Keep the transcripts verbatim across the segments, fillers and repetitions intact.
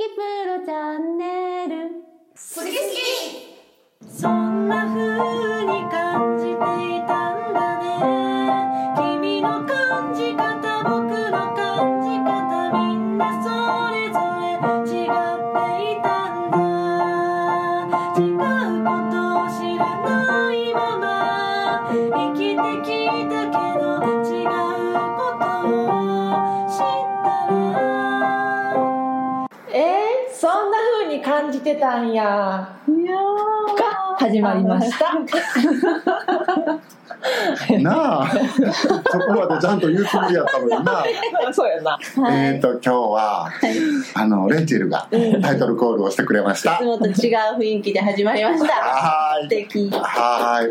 プロチャンネル好き好き。 そんな風に感じていたんだね。君の感じ方、僕の感じ方、みんなそれぞれ違っていたんだ。違うことを知らないまま生きてきたけど、違うことを知ったら、 えー、そんな風に感じてたんや。 いやが始まりましたなあそこまでちゃんと言うつもりやったのになそうやな、 はい、えーと今日は、はい、あのレイチェルがタイトルコールをしてくれました。 いつもと違う雰囲気で始まりました。 はい素敵。 はい。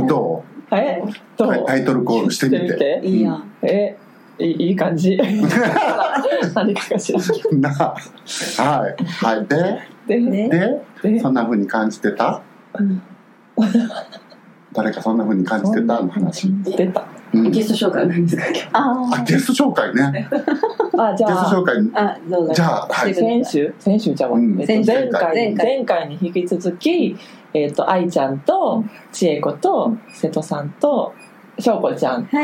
どう？ えどうタイトルコールしてみて。 いいや。 えいいい感じ何かしらなはいはいででででそんな風に感じてた、うん、誰かそんな風に感じてたの話出た、 うん、ゲスト紹介なんですか今日。 あゲスト紹介ねあじゃあゲスト紹介あどうぞ。 じゃあ、はい、 先週先週じゃあ、うん、前回前回前回に引き続きえっ、ー、と愛ちゃんと千恵子と瀬戸さんと翔子ちゃんと、はい、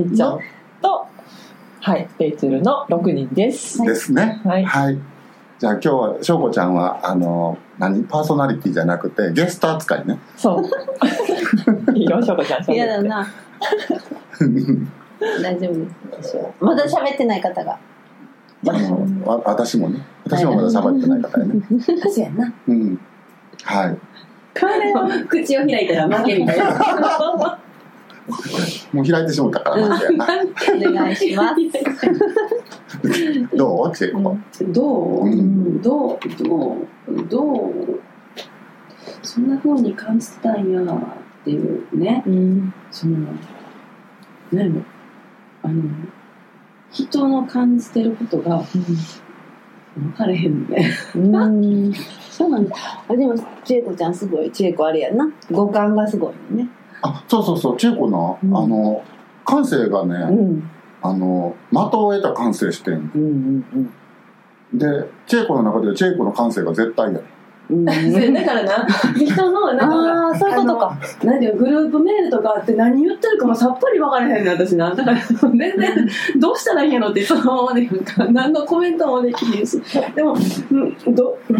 みっちゃんと、はい、レイチェルのろくにんです。 ですね。 はい。 はい、じゃあ今日は翔子ちゃんはあの何パーソナリティじゃなくてゲスト扱いね。 そう。いいよ翔子ちゃん。 嫌だな。大丈夫ですよ。まだ喋ってない方が。 あのわ私もね。私もまだ喋ってない方やね。 そうやな。 うん。はい。 彼は口を開いたら負けみたいな。 もう開いてしまったから負けやな。 お願いします。 どう？チェコ。 どう？うん、どう？どう？どう？そんな風に感じてたんやっていうね。うん、その何もあの人の感じてることが、うん、分かれへんね。うんそうなんだ。あでも千恵子ちゃんすごい。千恵子あれやな。五感がすごいね。 あそうそうそう千恵子な、うん、あの感性がね、うん、あの的を得た感性してん、うんうんうん、で千恵子の中で千恵子の感性が絶対やね、うん、だからな人のなんかあそういうことか何グループメールとかって何言ってるかもさっぱり分からへんね私なだから全然どうしたらいいんやろってそのままでなんか何のコメントもできへんしでも、うんどうん、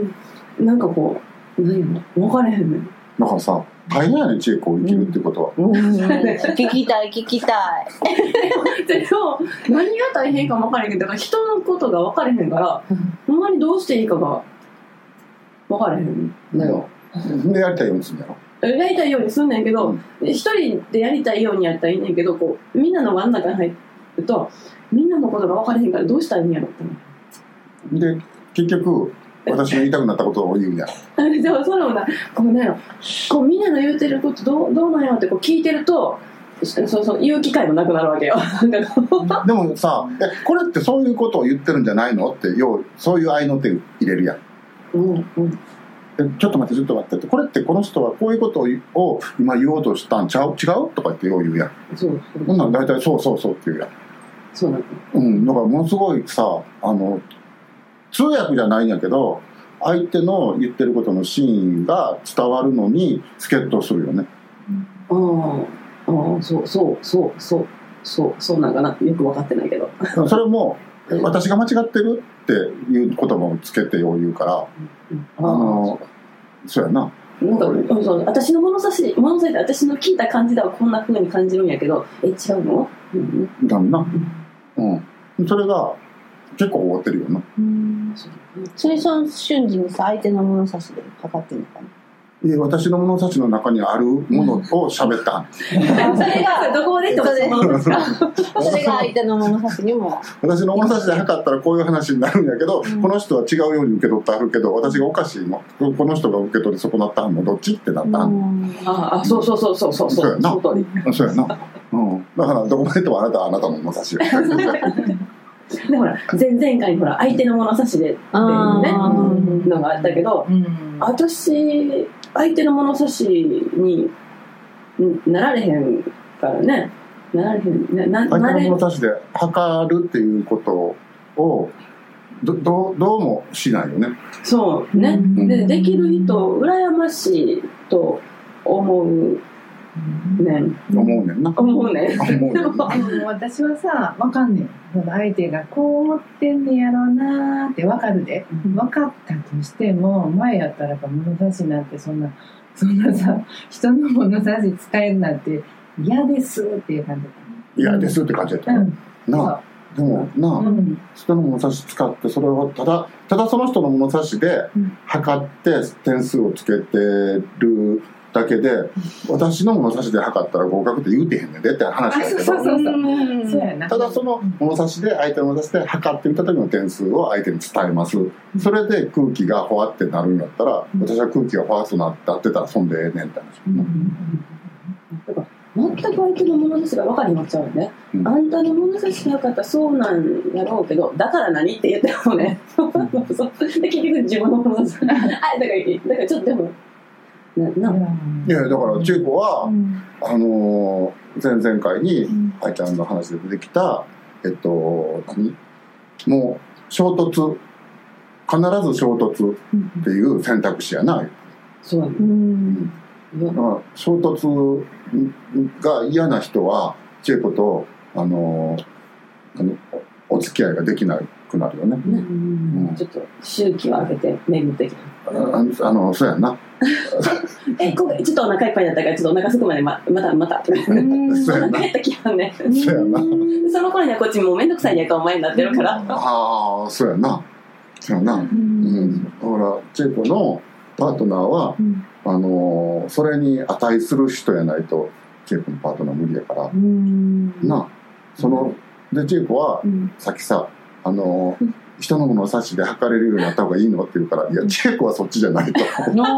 なんかこう何やろ分からへんねんだからさ大変やねん千恵子を生きるってことは、うんうん、聞きたい聞きたいでも何が大変かも分からへんけどだから人のことが分からへんからほんまにどうしていいかが分からへんだよ、うん、でやりたいようにするんだろやりたいようにすんねんけど、うん、一人でやりたいようにやったらいいねんけどこうみんなの輪の中に入るとみんなのことが分からへんからどうしたらいいんやろってで結局私の言いたくなったことを言うんやでもそれもなこうねこうみんなの言うてることどう、どうなんやってこう聞いてるとそうそう言う機会もなくなるわけよでもさえこれってそういうことを言ってるんじゃないのってようそういう合いの手入れるやん、うんうん、でちょっと待ってちょっと待ってってこれってこの人はこういうことを今言おうとしたんちゃう違うとかってよう言うやんそうそうほんなん大体そうそうそうって言うやんそうなの、うん、だからものすごいさあの通訳じゃないんやけど相手の言ってることの真意が伝わるのに助っ人するよね、うん、ああそうそうそうそうそうそうなんかなよく分かってないけどそれも私が間違ってるっていう言葉をつけてよう言うから、うん、あのそうやななんかそう私の物差し物差しで私の聞いた感じではこんな風に感じるんやけどえ違うの？うん、だんな、うんうん、それが結構終わってるよな。うんそれその瞬時にさ相手の物差しで測ってるのかな。いや私の物差しの中にあるものを喋った、うん、それがどこでってことですかそれが相手の物差しにも私の物差しで測ったらこういう話になるんやけど、うん、この人は違うように受け取ってあるけど私がおかしいのこの人が受け取り損なったのどっちってなったの、うん、ああそうそうそうそうそうそうやなそうやな、うん、だからどこまでともあなたはあなたの物差しをでほら前々回にほら相手の物差しでっていうねのがあったけど、うん、私相手の物差しになられへんからねなられへんなな相手の物差しで測るっていうことをど, ど, どうもしないよね。 そうね、うん、でできる人羨ましいと思うねん、 思うねんな思うねん私はさ分かんねん、相手がこう思ってんねやろうなって分かるで、うん、分かったとしても前やったら物差しなんてそんなそんなさ人の物差し使えるなんて嫌ですっていう感じだったね。 嫌ですって感じだった、うん、なあでもなあ、うん、人の物差し使ってそれをただただその人の物差しで測って点数をつけてるだけで、うん、私の物差しで測ったら合格って言うてへんねんでって話だけど、 そうそうそうそうやな。 ただその物差しで相手の物差しで測ってみた時の点数を相手に伝えます、うん、それで空気がほわってなるんだったら、うん、私は空気がほわっとなってたらそんでええねんって話、うんうん、 全く相手の物差しが分かりまっちゃうよね、うん、あんたの物差しで測ったらそうなんやろうけどだから何って言ってもねで結局自分の物差しあだからだからちょっとでもなないやだからチェコは、うん、あの前々回に愛ちゃんの話で出てきたえっと何もう衝突必ず衝突っていう選択肢やな、うん、 そうやね、うんだから衝突が嫌な人はチェコとあのあのお付き合いができなくなるよね、うんうん、ちょっと周期を上げて巡ってきてあ, あのそうやんなえ今回ちょっとお腹いっぱいだったからちょっとお腹すくまで ま, またまたそうやな帰ってきたねそうやなその頃にはこっちもうめんどくさいやかお前になってるからああそうやなそうやな、うん、だからチェコのパートナーは、うんあのー、それに値する人やないとチェコのパートナー無理やからなそのでチェコは、うん、さっきさあのー、人の物差しで測れるようになった方がいいのって言うからいやチェコはそっちじゃないと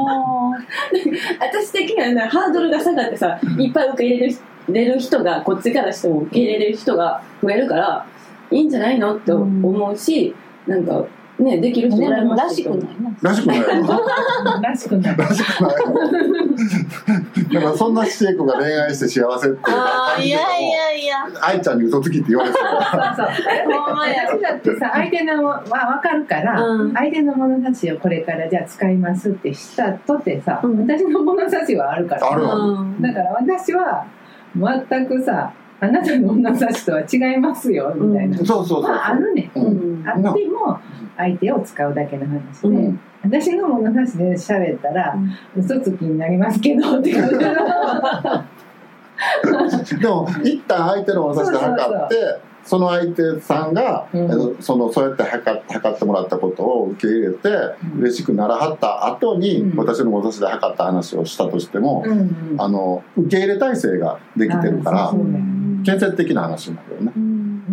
私的には、ね、ハードルが下がってさいっぱい受け入れれる人がこっちからしても受け入れれる人が増えるからいいんじゃないのって思うし、うん、なんかね、できる人羨ましいけどらしくないらしくないらしくないだからそんなチェコが恋愛して幸せってあいやいやいや愛ちゃんに嘘つきって言われてるからそうそう私だってさ相手のは分かるから、うん、相手の物差しをこれからじゃあ使いますってしたとてさ、うん、私の物差しはあるからある、 うん、だから私は全くさあなたの物差しとは違いますよみたいな、 うん、そうそうそうそう、 まあ、あるね、うん、あっても相手を使うだけの話で、うん、私の物差しで喋ったら、うん、嘘つきになりますけどって感じでも一旦相手の物差しで測ってその相手さんが、うん、そのそうやって測ってもらったことを受け入れて、うん、嬉しくならはった後に、うん、私の物差しで測った話をしたとしても、うんうん、あの受け入れ体制ができてるから建設的な話になるよね、うん、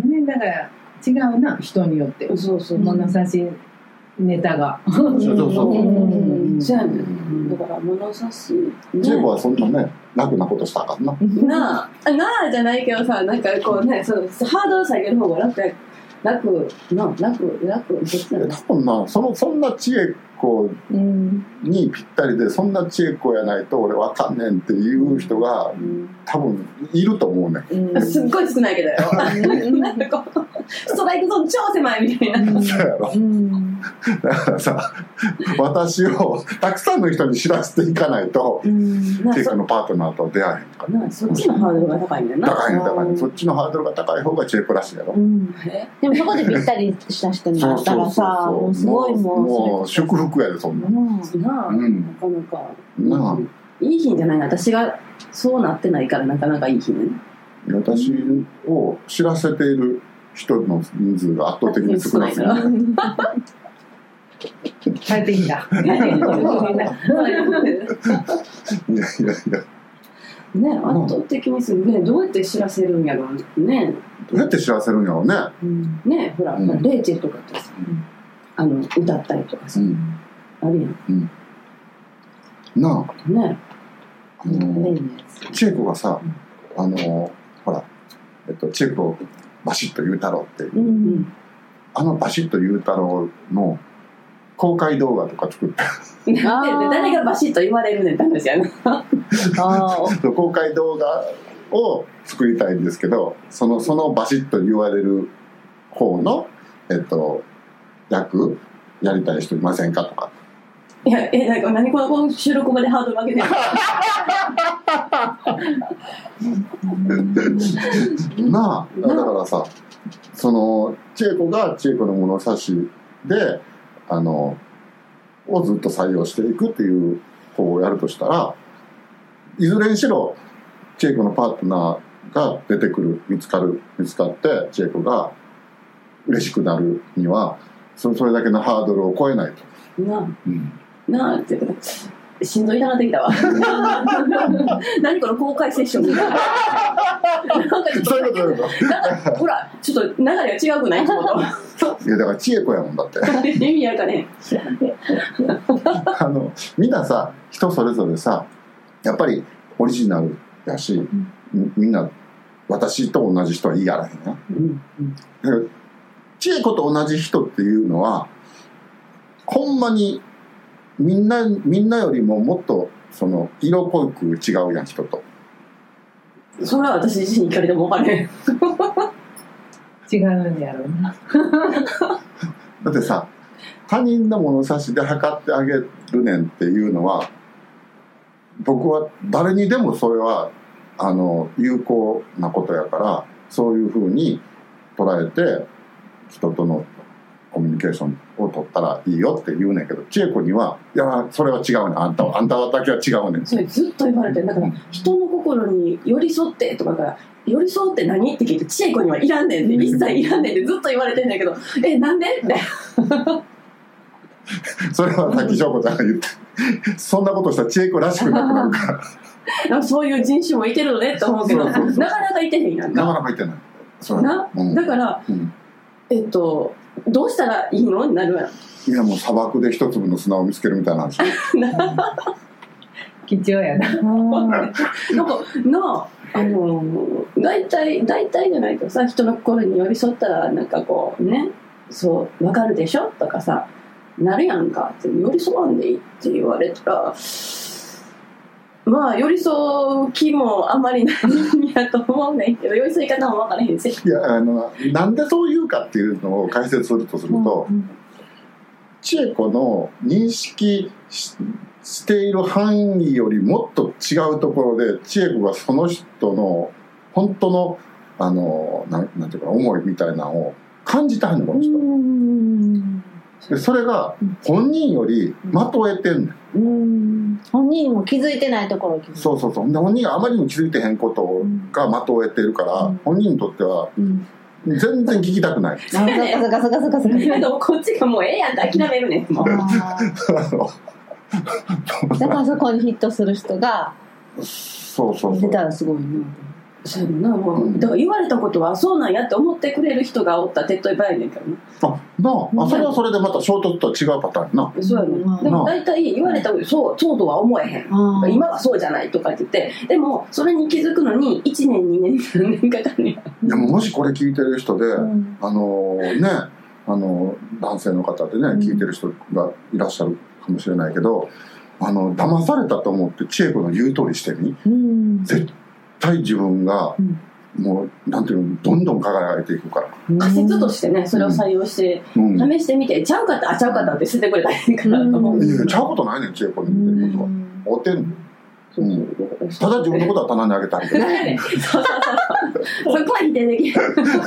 ねだから違うな人によってそうそう物差しネタがそうそうそうそうやねだから物差しチェコはそんなね楽なことしたらあかんななあなあじゃないけどさなんかこうねそのハードル下げる方が楽や楽な楽楽どっちなの多分なそのそんな知恵子にぴったりでそんな知恵子やないと俺わかんねんっていう人が多分いると思うね、 うん、すっごい少ないけどよなんかこうストライクゾーン超狭いみたいなそうやろ、うん、だからさ私をたくさんの人に知らせていかないと、うん、チェックのパートナーと出会えへんからなそっちのハードルが高いんだよな高いね高いねそっちのハードルが高い方がチェックらしいやろ、うん、 でもそこでぴったりした人になったらさもうすごいもうもう祝福やでそんな、うんなあ、うん、なかなかなあいい日じゃないな私がそうなってないからなかなかいい日ね私を知らせている人の人数が圧倒的に少ないから帰ってきたいやいやいやね圧倒的にするねどうやって知らせるんやろうねどうやって知らせるんやろうね、 うん、ねほら、うん、レイチェルとかってさ、うん、あの歌ったりとかさ、うん、あるやん、うん、 なあねあのチェコがさ、うん、あのほら、えっと、チェコバシッと言うたろうって、うん、あのバシッと言うたろうの公開動画とか作った誰がバシッと言われるねんって話やな公開動画を作りたいんですけどその、そのバシッと言われる方の、えっと、 役やりたい人いませんかとか。 いや、え、なんか何このこの収録までハードル上げてるなあ、だからさ、その千恵子が千恵子の物差しであのをずっと採用していくっていう方をやるとしたら、いずれにしろ千恵子のパートナーが出てくる、見つかる見つかって千恵子が嬉しくなるにはそれだけのハードルを超えないと。 なあ、 うん、 なあってしんどいなってきたわ何この公開セッションみたいななんかちょっとそういうことそういうことなんかほらちょっと流れが違うくないいやだから千恵子やもんだって意味あるかねあのみんなさ人それぞれさやっぱりオリジナルやし、うん、みんな私と同じ人は言いやらへんや、うんうん、千恵子と同じ人っていうのはほんまにみんなみんなよりももっとその色濃く違うやん人と。 それは私自身に聞かれても分からへん違うんやろうなだってさ他人の物差しで測ってあげるねんっていうのは僕は誰にでもそれはあの有効なことやからそういうふうに捉えて人とのコミュニケーションを取ったらいいよって言うねんけど千恵子にはいやそれは違うねんあんたはあんただけは違うねんそれずっと言われてだから人の心に寄り添ってとかから寄り添って何って聞いて千恵子にはいらんねんって一切いらんねんってずっと言われてんだけどえなんでってそれはさっき翔子ちゃんが言ってそんなことしたら千恵子らしくなくなるからなんかそういう人種もいてるのねって思うけどそうそうそうなかなかいてへんやんかなかなかいてないそうな、うん、だから、うん、えっとどうしたらいいのになるやんいやもう砂漠で一粒の砂を見つけるみたいなんでしょ貴重やななんかなあの大体大体じゃないけどさ人の心に寄り添ったらなんかこうねそう分かるでしょとかさなるやんかって寄り添わんでいいって言われたらまあ寄り添う気もあんまりないんやと思うねんけど寄り添い方も分からへんしいやあのなんでそう言うかっていうのを解説するとすると、うんうん、千恵子の認識 し, している範囲よりもっと違うところで千恵子がその人の本当のあの な, なんていうか思いみたいなのを感じたんだこの人。でそれが本人よりまとえてんねん、 うん、本人も気づいてないところを気づいてそうそうそうで本人があまりにも気づいてへんことがまとえてるから、うん、本人にとっては全然聞きたくない、うん、 そかそかそかそかそかこっちがもうええやんって諦めるねんもうだからそこにヒットする人がそうそうそう出たらすごいなそうやなもうだから言われたことはそうなんやって思ってくれる人がおったら手っ取り早いねんけどねあなあそれはそれでまた衝突とは違うパターンなそうやね、うん、でも大体言われたことそうそうとは思えへん今はそうじゃないとかって言ってでもそれに気づくのにいちねんにねんさんねんかかるやんいやもうもしこれ聞いてる人で、うん、あのねあの男性の方でね、うん、聞いてる人がいらっしゃるかもしれないけどあの騙されたと思って千恵子の言う通りしてみ、うん、絶対対自分が、うん、もうなんていうのどんどん輝いていくから仮説としてねそれを採用して、うん、試してみてちゃうかったあちゃうかったって捨ててくれたらいいかなと思う、うん、 いやちゃうことないねん千恵子に言ってることはおてんねんうん、ただ自分のことは棚にあげてあげてるそうそうそうそこは否定でき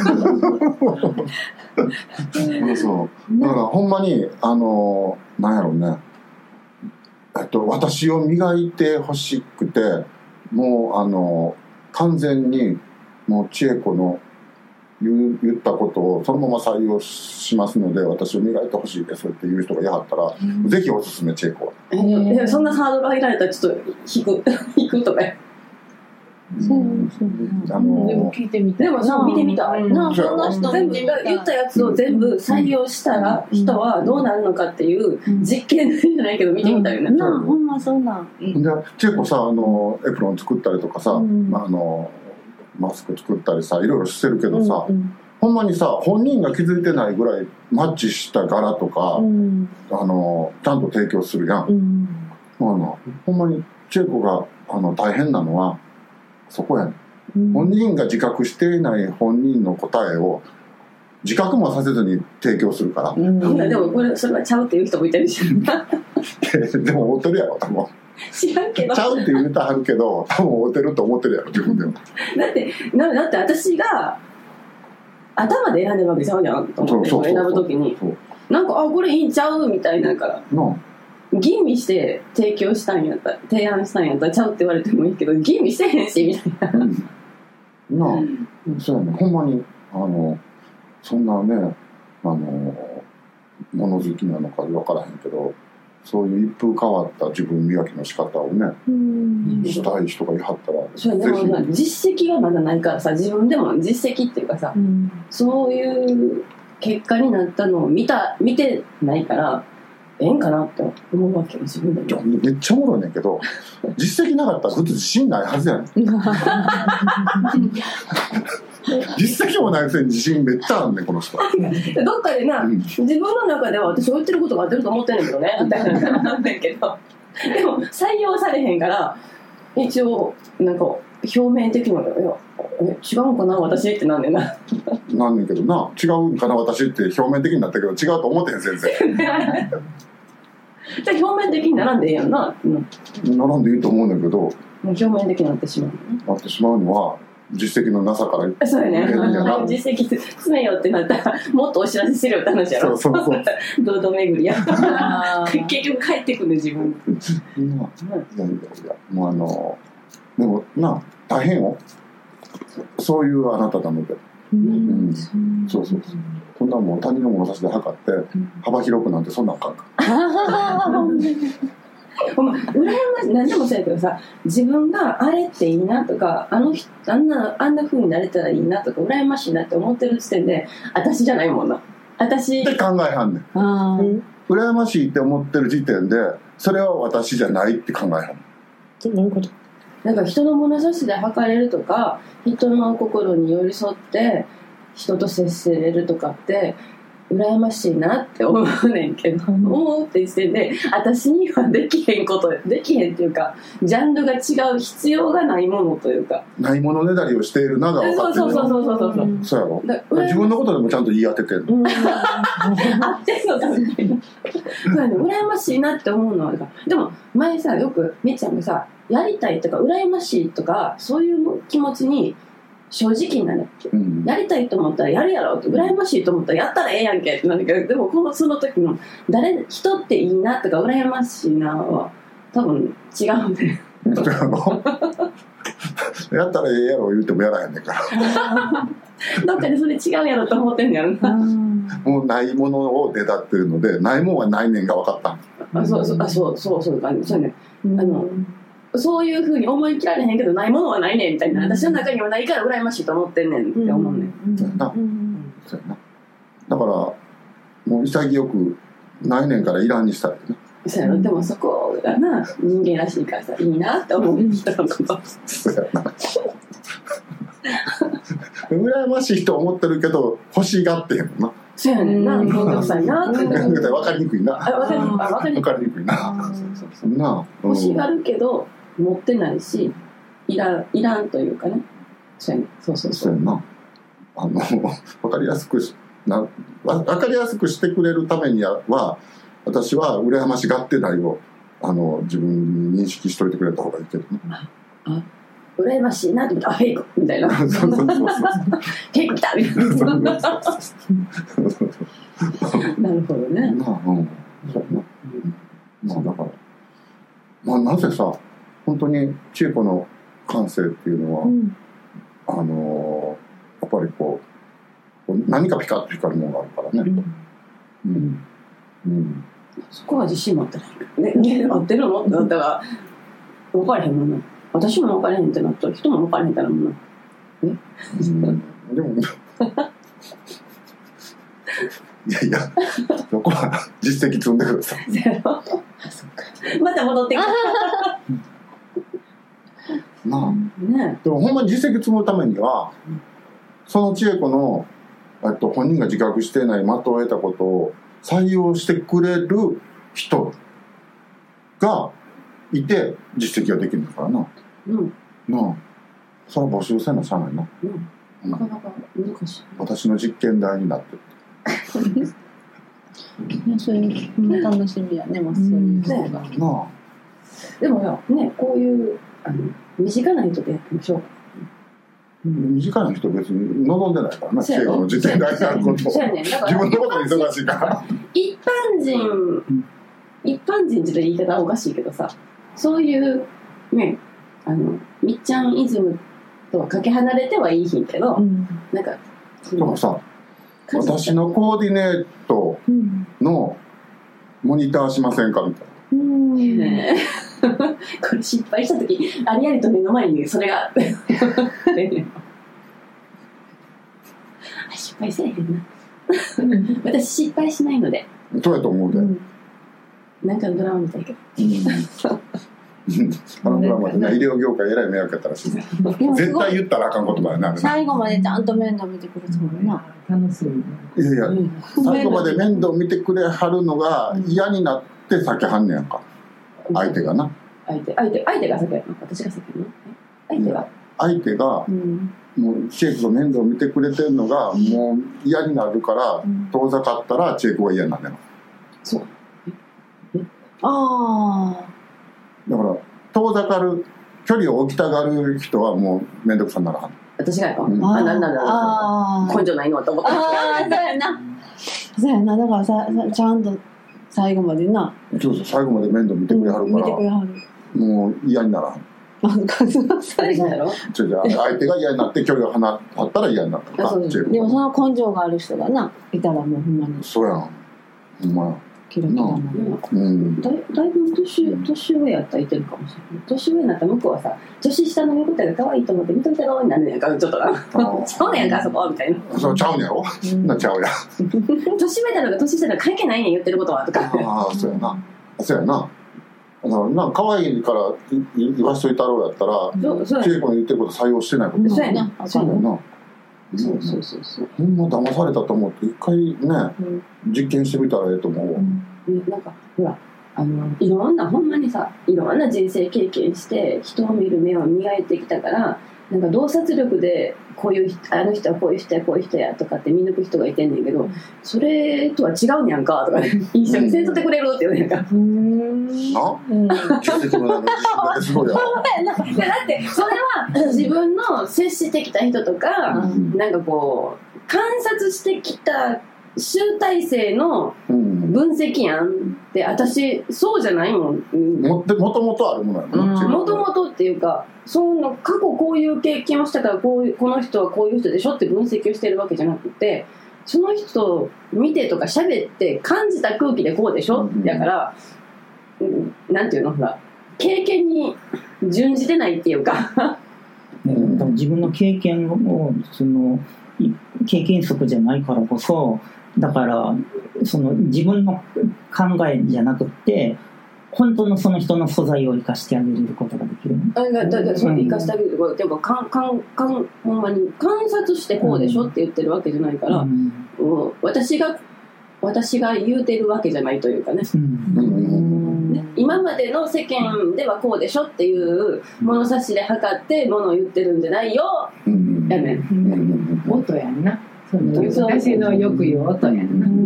ないそうだからほんまにあのなんやろうねえっと私を磨いてほしくてもうあの完全にもう千恵子の 言, 言ったことをそのまま採用しますので私を磨いてほしいですっていう人がいはったら、うん、ぜひおすすめ千恵子は、 えー、そんなハードル上げられたらちょっと引く引くとかそうそうあのー、でも聞いてみたいでもそう見てみたいなそんな人全部言ったやつを全部採用したら人はどうなるのかっていう実験じゃないけど見てみたいよね、 うんうん、ほんまそうなんで千恵子さあのエプロン作ったりとかさ、うんまあ、あのマスク作ったりさいろいろしてるけどさ、うんうん、ほんまにさ本人が気づいてないぐらいマッチした柄とか、うん、あのちゃんと提供するやん、うんまあ、あのほんまに千恵子があの大変なのはそこやね、うん、本人が自覚していない本人の答えを自覚もさせずに提供するから、 うん、でもこれそれはちゃうっていう人もいたりしてるでも合うてるやろ多分。 知らんけどちゃうって言うたはるけど多分合うてると思ってるやろ自分でも。 だってなだって私が頭で選んでるわけちゃうじゃんと思って選ぶときになんかあこれいいんちゃうみたいなから吟味して提供したんやったら提案したんやったらちゃうって言われてもいいけど吟味してへんしみたいな、うん、 なあそうやねほんまにあのそんなねあの物好きなのか分からへんけどそういう一風変わった自分磨きの仕方をね、うん、したい人がいはったらそうでも実績がまだないからさ自分でも実績っていうかさ、うん、そういう結果になったのを見た見てないからええんかなって思うわけよ自分でも。 めっちゃおもろいねんけど実績なかったら普通自信ないはずやねん実績もないくせに自信めっちゃあんねんこの人どっかでな、うん、自分の中では私言ってることが合ってると思ってんねんけどねみたいななんだけどでも採用されへんから一応なんか表面的にはえ違うんかな私ってなんねんななんねんけどな違うんかな私って表面的になったけど違うと思ってへん先生じゃあ表面的に並んでいいやんな、うん、 並んでいいと思うんだけどもう表面的になってしまう、ね、 なってしまうのは実績のなさからそうやね実績詰めようってなったらもっとお知らせするよって話やろそうそうそう堂々巡りや結局帰ってくるね自分いやいやいやもうあのでもな大変よそういうあなたなので、うんうん、そうそうそうこんなもん他人の物差しで測って幅広くなんてそんなんかんかお前羨ましい何でもそうやけどさ自分があれっていいなとかあの人あんなあんな風になれたらいいなとか羨ましいなって思ってる時点で私じゃないもんな私って考えはんねんあ羨ましいって思ってる時点でそれは私じゃないって考えはんねんどういうことなんか人の物差しで測れるとか人の心に寄り添って人と接せれるとかって羨ましいなって思うねんけど、うん、思うって時点で私にはできへんことできへんっていうかジャンルが違う必要がないものというかないものねだりをしているなが分かってるそうそうそうそうそうそう、うん、 そうやろだ自分のことでもちゃんと言い当ててるの、うん、合ってんのかみたいなそうやね羨ましいなって思うのはでも前さよくみっちゃんがさやりたいとか羨ましいとかそういう気持ちに正直になるって、うん、やりたいと思ったらやるやろって羨ましいと思ったらやったらええやんけってなるけどでもこのその時の誰人っていいなとか羨ましいなは多分違うんでやったらええやろ言うてもやらへんねんからどっかでそれ違うやろと思ってんねやろなもうないものを出だってるのでないもんはないねんが分かったあそうそうあそうそうそうかそうねあのそういうふうに思い切られへんけどないものはないねんみたいな、うん、私の中にはないから羨ましいと思ってんねんって思うねん、うん、そうやな、うん、 そうやなだからもう潔くないねんからいらんにしたらいいねそうやろでもそこがな人間らしいからさいいなって思う人のことそうやな羨ましいと思ってるけど欲しがってへんもんなそうやねんな面倒くさいなって分かりにくいなあ分かりにくいあ分かりにくい分かりにくいなそうそうな欲しがるけど持ってないしいらんいらんというかねそうやねそうそうそうそうやなあの分かりやすくな分かりやすくしてくれるためには私は羨ましがってないをあの自分に認識しといてくれた方がいいけどねああ羨ましいなと思ってあフェイクみたいなそうそうそうそうフェイク来たみたいななるほどねなあうんそうやな、うん、まあだからまあなぜさ本当に千恵子の感性っていうのは、うん、あのー、やっぱりこう何かピカッと光るものがあるからね、うんうんうん、そこは自信持ってないねね合ってるのってなったら分からへんもんな私も分からへんってなったら人も分からへんってなるもんなえ、うん、 でもいやいやそこは実績積んでくださいまた戻ってきたなあ、ね、でもほんまに実績積むためには、うん、その千恵子のと本人が自覚していない的を得たことを採用してくれる人がいて実績ができるんだからな、うん、なあそれは募集せなしゃあないな、うん、 なかなか難しい。 私の実験台になってる。 いやそれも楽しみやね、もうそういう人が。 なあ。 でもね、こういうあの身近な人でやってみましょう。 身近な人別に望んでないからな、 そうやね中国の実験台になることを。 そうやね、だから自分のことに忙しいから。 一般人、一般人って言い方はおかしいけどさ、そういうね、あのみっちゃんイズムとはかけ離れてはいいひんけど、うん、なんかでもさ、私のコーディネートのモニターしませんかみたいな。うんね、これ失敗した時ありありと目の前にそれが失敗せえへんな私失敗しないので。 どうやと思うで、うん、 なんかのドラマみたいけど、 あのドラマでね、医療業界えらい迷惑やったらしいね。絶対言ったらあかん言葉やな。 最後までちゃんと面倒見てくれてもな。 楽しい。いやいや、最後まで面倒見てくれはるのが嫌になって避けはんねやんか。相手がな。 相手、相手、相手が先やの？私が先やの？相手が。 相手が、うん、もうチェイコが面倒見てくれてるのが、うん、もう嫌になるから、うん、遠ざかったらチェイコが嫌になるのよ。 そう。 ああ。 だから遠ざかる距離を置きたがる人はもう面倒くさにならはん。 私がやか、うん、あ、なんだなんだ根性ないのと思って。 ああ、そうやな。そうやな、だからさ、ちゃんと最後までな。 そうそう、最後まで面倒見てくれはるから、うん、見てくれはる。もう嫌にならはん。 あ、それやろ。 じゃあ相手が嫌になって距離を離ったら嫌になったから。 でもその根性がある人がないたらもうほんまに。 そうやん。ほんまや。 キラキラな、 うん、だ, だいぶ 年, 年上やったらいてるかもしれない。年上になったら向こうはさ、女子下の横手が可愛いと思って見といたろになるんやんか、ちょっとなそうねやんかそこみたいな。 そうちゃうんやろ、うん、なちゃうや年上だろうが年下だろうが関係ないねん言ってることはとか。 ああ、そうやな、そうやな。だからなんか可愛いから言わしといたろうやったら、チェイコの言ってること採用してないこと。 そうやな、 そうやな。 そうそうそうそう。 ほんま騙されたと思って一回ね、うん、実験してみたらええと思うわ、 うん、なんかほらあのいろんなほんまにさいろんな人生経験して人を見る目を磨いてきたから、なんか洞察力でこういう人あの人はこういう人やこういう人やとかって見抜く人がいてんねんけど、それとは違うんやんかとか、ね、一緒にせんとってくれるって言うねんか。うーんな、うん、奇跡のなんか自分ですごいやだってそれは自分の接してきた人とか、うん、なんかこう観察してきた集大成の分析やんって、私そうじゃないもん。 もともとあるものやな。もともとっていうか、その過去こういう経験をしたからこういうこの人はこういう人でしょって分析をしてるわけじゃなくて、その人を見てとか喋って感じた空気でこうでしょ、うん、だから、うん、なんていうの、ほら経験に準じてないっていうかうん、自分の経験をその経験則じゃないからこそ、だからその自分の考えじゃなくて本当のその人の素材を生かしてあげることができる。 あだだだそれ生かしてあげるとか、うん、かんかんかんほんまに観察してこうでしょって言ってるわけじゃないから、うん、私が私が言うてるわけじゃないというかね、うん、ね、今までの世間ではこうでしょっていう物差しで測ってものを言ってるんじゃないよ、うん、やねん、 うん、音やんな、その私のよく言う音やんな、うん、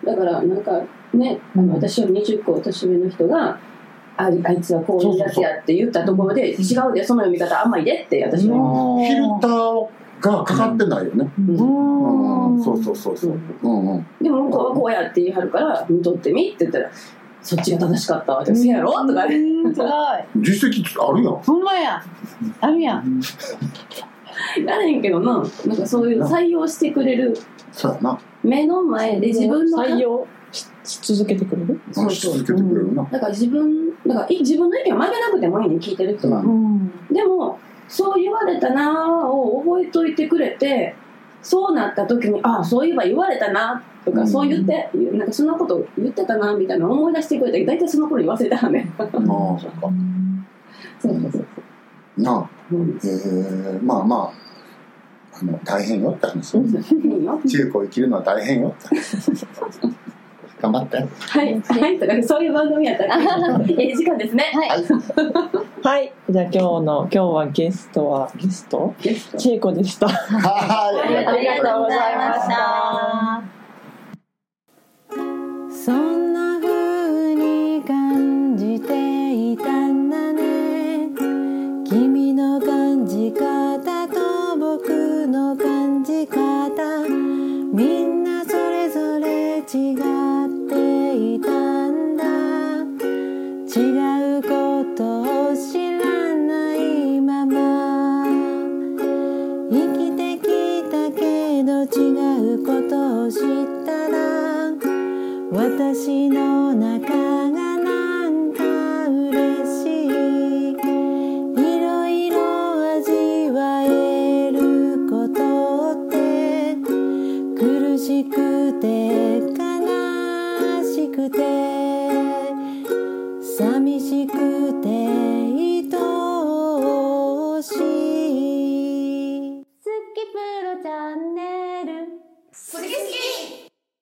だからなんかね、あの私よりにじゅっこ年上の人が あ, あいつはこういうやつやって言ったところで、違うでその読み方甘いでって私はフィルターがかかってないよね、うんうん、そうそうそうそう、うんうん、 でも向こうはこうやって言い張るから見とってみって言ったら、そっちが正しかったわってせやろとかね、 すごい実績あるやん、 ほんまやあるやんやねんけどな、なんかそういう採用してくれる、 そうやな、 目の前で自分の採用し続けてくれる、 そうそう続けてくれるな、 うん、だから自分だから自分の意見を曲げなくてもいいね、聞いてる人は、うん、でもそう言われたなを覚えといてくれて、そうなった時にああそういえば言われたなとか、うん、そう言ってなんかそんなこと言ってたなみたいな思い出してくれたけど、大体その頃に忘れたらねああそうかそうそうそうなあ、うん、えー、まあまああの大変よって話、 うん、 中高生きるのは大変よって頑頑張って。 はい、はい、とかそういう番組やったらええ時間ですね。 はい。 はい、じゃあ今日の今日はゲストはゲストゲスト千恵子でした。 はい、 ありがとうございました。 そんな風に感じていたんだね。君の感じ方と僕の感じ方、みんなそれぞれ違っていたんだ。違うことを知らないまま生きてきたけど、違うことを知ったら私の中がなんか嬉しい。いろいろ味わえることって苦しくて悲しくて